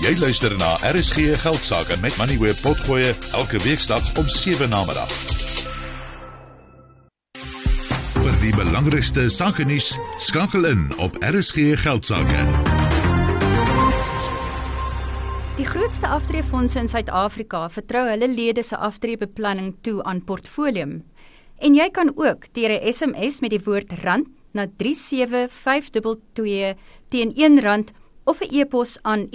Jy luister na RSG Geldsaake met Moneyweb Potgoe elke weeksdag om 7 namiddag. Vir die belangrikste sakenuus, skakel in op RSG Geldsaake. Die grootste aftreefondse in Suid-Afrika vertrou hulle lede se aftreebeplanning toe aan Portfolium. En jy kan ook deur 'n SMS met die woord rand na 37522 teen R1 of 'n e-pos aan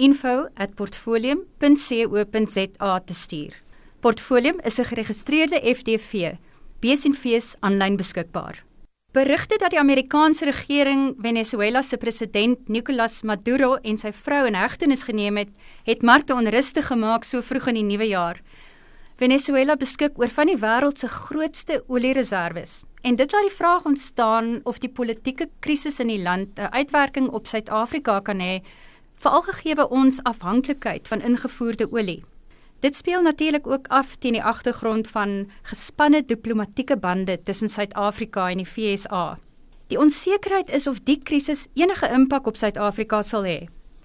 info@portfolium.co.za te stuur. Portfolium is 'n geregistreerde FDV. B&V is aanlyn beskikbaar. Berigte dat die Amerikaanse regering Venezuela se president Nicolas Maduro en sy vrou in hegtenis geneem het markte onrustig gemaak so vroeg in die nuwe jaar. Venezuela beskik oor van die wêreld se grootste oliereserwes. En dit laat die vraag ontstaan of die politieke krisis in die land 'n uitwerking op Suid-Afrika kan hê, veral gegee ons afhanklikheid van ingevoerde olie. Dit speel natuurlik ook af teen die agtergrond van gespanne diplomatieke bande tussen Suid-Afrika en die VSA. Die onsekerheid is of die krisis enige impak op Suid-Afrika sal hê.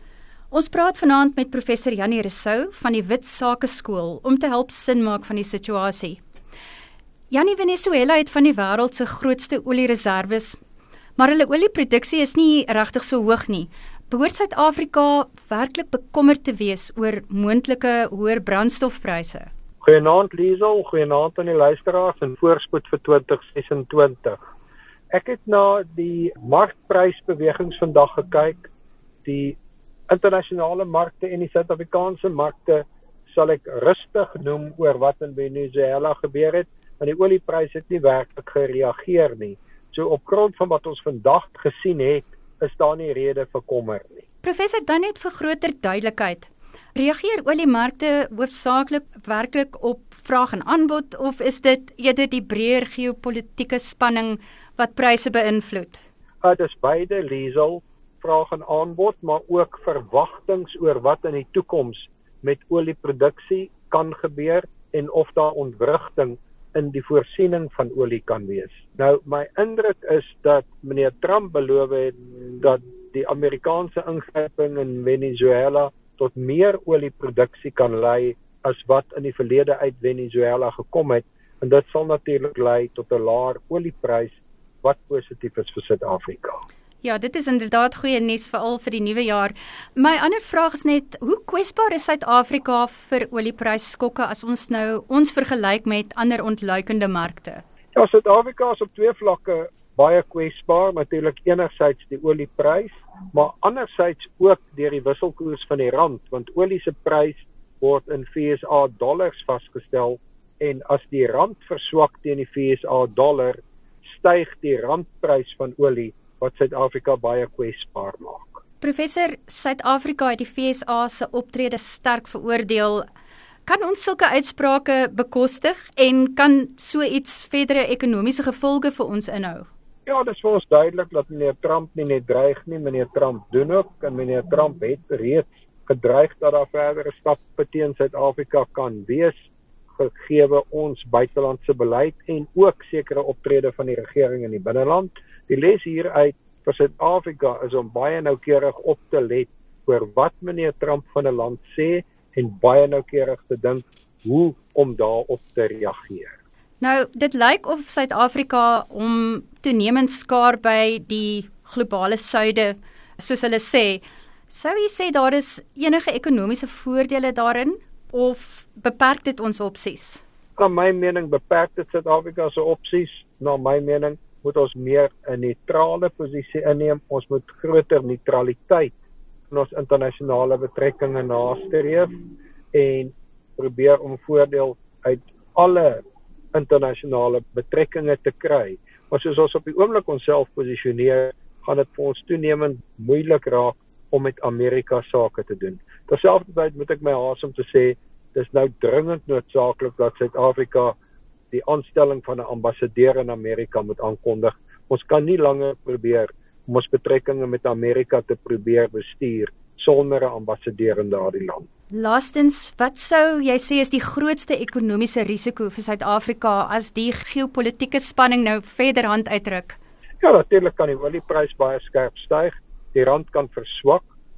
Ons praat vanaand met professor Jannie Rousseau van die Wit Sake Skool om te help sin maak van die situasie. Jannie, Venezuela het van die wêreld se grootste oliereserwes, maar hulle olieproduksie is nie regtig so hoog nie. Behoort Suid-Afrika werklik bekommerd te wees oor moontlike hoër brandstofpryse? Goeienaand Liesel, goeienaand aan die luisteraars en voorspoed vir 2026. Ek het na die markprysbewegings vandag gekyk. Die internasionale markte en die Suid-Afrikaanse markte sal ek rustig noem oor wat in Venezuela gebeur het, want die olieprys het nie werklik gereageer nie. So op grond van wat ons vandag gesien het, is daar nie rede vir kommer nie. Professor, dan net vir groter duidelikheid. Reageer oliemarkte hoofsaaklik werklik op vraag en aanbod, of is dit eerder die breër geopolitiese spanning wat pryse beïnvloed? Dit is beide, Liesel, vraag en aanbod, maar ook verwagtings oor wat in die toekoms met olieproduksie kan gebeur en of daar ontwrigting in die voorsiening van olie kan wees. Nou, my indruk is dat meneer Trump beloof het dat die Amerikaanse ingryping in Venezuela tot meer olieproduksie kan lei as wat in die verlede uit Venezuela gekom het, en dit sal natuurlik lei tot 'n laer olieprys wat positief is vir Suid-Afrika. Ja, dit is inderdaad goeie nuus veral vir die nuwe jaar. My ander vraag is net, hoe kwesbaar is Suid-Afrika vir oliepryskokke as ons vergelyk met ander ontluikende markte? Ja, Suid-Afrika is op twee vlakke baie kwesbaar, natuurlik enerzijds die olieprys, maar anderzijds ook deur die wisselkoers van die rand, want olie se prys word in VSA dollars vasgestel, en as die rand verswak teen die VSA dollar, styg die randprys van olie, wat Suid-Afrika baie kwesbaar maak. Professor, Suid-Afrika het die VSA se optrede sterk veroordeel. Kan ons sulke uitsprake bekostig en kan so iets verdere ekonomiese gevolge vir ons inhou? Ja, dit is vir ons duidelik dat meneer Trump nie net dreig nie, meneer Trump doen ook, en meneer Trump het reeds gedreig dat daar verdere stappe teen Suid-Afrika kan wees, gegee ons buitelandse beleid en ook sekere optrede van die regering in die binneland. Die les hieruit vir Suid-Afrika is om baie noukeurig op te let oor wat meneer Trump van 'n land sê en baie noukeurig te dink hoe om daarop te reageer. Nou, dit lyk of Suid-Afrika om toenemend skaar by die globale suide, soos hulle sê. Sou jy sê daar is enige ekonomiese voordele daarin, of beperk dit ons opsies? Na my mening beperk dit Suid-Afrika se opsies. Na my mening moet ons meer 'n neutrale posisie inneem. Ons moet groter neutraliteit in ons internasionale betrekkinge nastreef en probeer om voordeel uit alle internasionale betrekkinge te kry. Maar soos ons op die oomblik onsself posisioneer, gaan dit vir ons toenemend moeilik raak om met Amerika sake te doen. Terselfdertyd moet ek my haas om te sê, dis nou dringend noodsaaklik dat Suid-Afrika die aanstelling van 'n ambassadeur in Amerika moet aankondig. Ons kan nie langer probeer om ons betrekkinge met Amerika te probeer bestuur sonder 'n ambassadeur in daardie land. Laastens, wat sou jy sê is die grootste ekonomiese risiko vir Suid-Afrika as die geopolitiese spanning nou verder hand uitruk? Ja, natuurlik kan die olieprys baie skerp styg, die rand kan verswak,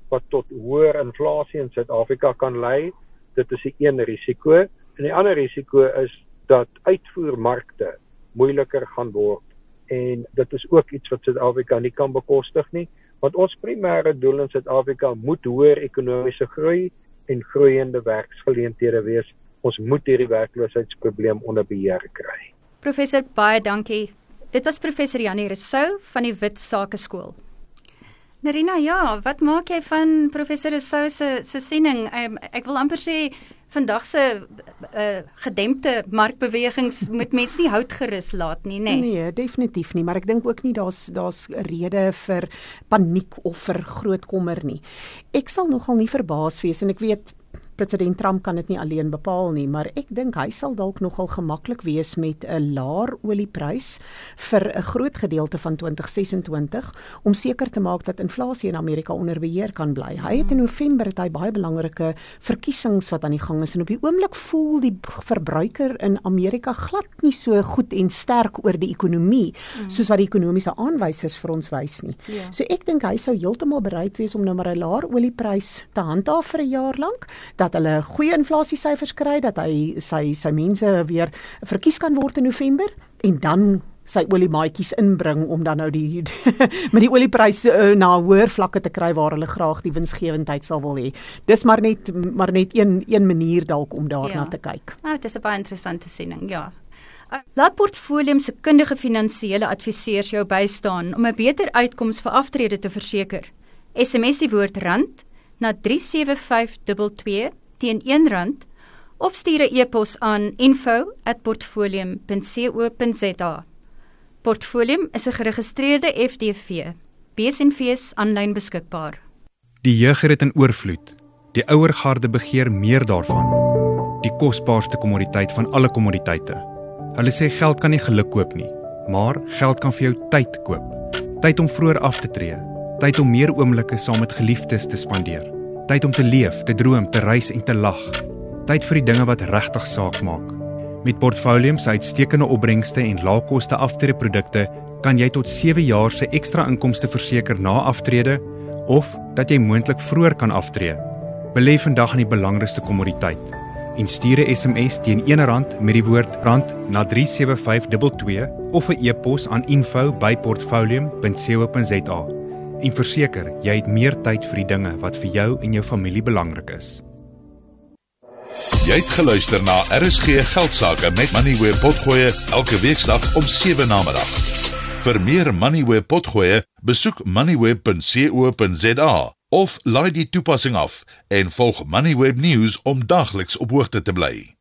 wat tot hoër inflasie in Suid-Afrika kan lei. Dit is die een risiko. En die ander risiko is dat uitvoermarkte moeiliker gaan word. En dit is ook iets wat Suid-Afrika nie kan bekostig nie, want ons primêre doel in Suid-Afrika moet hoër ekonomiese groei en groeiende werksgeleenthede wees. Ons moet hierdie werkloosheidsprobleem onder beheer kry. Professor, baie dankie. Dit was professor Janie Rousseau van die Wit Sakeskool. Nerina, ja, wat maak jy van professor Rousseau se siening? Ek wil amper sê vandag se gedempte markbewegings moet mens nie hout gerus laat nie, né? Nee, definitief nie, maar ek dink ook nie daar's rede vir paniek of vir groot kommer nie. Ek sal nogal nie verbaas wees en ek weet President Trump kan dit nie alleen bepaal nie, maar ek dink hy sal dalk nogal gemaklik wees met 'n laer olieprys vir 'n groot gedeelte van 2026 om seker te maak dat inflasie in Amerika onder beheer kan bly. Hy het in November baie belangrike verkiesings wat aan die gang is en op die oomblik voel die verbruiker in Amerika glad nie so goed en sterk oor die ekonomie soos wat die ekonomiese aanwysers vir ons wys nie. Ja. So ek dink hy sou heeltemal bereid wees om nou maar 'n laer olieprys te handhaaf vir 'n jaar lank, dat hulle goeie inflasiesyfers kry, dat hy sy mense weer verkies kan word in November en dan sy oliemaatjies inbring om dan nou met die oliepryse na hoër vlakke te kry waar hulle graag die winsgewendheid sal wil hê. Dis maar net een manier dalk om daarna te kyk. Dit is 'n baie interessante siening, ja. Laat Portfolium se kundige finansiële adviseurs jou bystaan om 'n beter uitkoms vir aftrede te verseker. SMS die woord rand na 37522 teen R1 of stuur 'n e-pos aan info@portfolium.co.za. Portfolium is 'n geregistreerde FDV. Besenfees aanlyn beskikbaar. Die jeug het dit in oorvloed. Die ouer garde begeer meer daarvan. Die kosbaarste kommoditeit van alle kommoditeite. Hulle sê geld kan nie geluk koop nie, maar geld kan vir jou tyd koop. Tyd om vroeër af te tree. Tyd om meer oomblikke saam met geliefdes te spandeer. Tyd om te leef, te droom, te reis en te lag. Tyd vir die dinge wat regtig saak maak. Met Portfolium se uitstekende opbrengste en laagkoste aftreeprodukte kan jy tot 7 jaar se ekstra inkomste verseker na aftrede of dat jy moontlik vroeër kan aftree. Belê vandag in die belangrikste kommoditeit en stuur 'n SMS teen R1 met die woord rand na 37522 of 'n e-pos aan info@portfolium.co.za. En verseker, jy het meer tyd vir die dinge wat vir jou en jou familie belangrik is. Jy het geluister na RSG Geldsaake met Moneyweb Potgoe elke weekdag om 7 namiddag. Vir meer Moneyweb Potgoe, besoek moneyweb.co.za of laai die toepassing af en volg Moneyweb News om dagliks op hoogte te bly.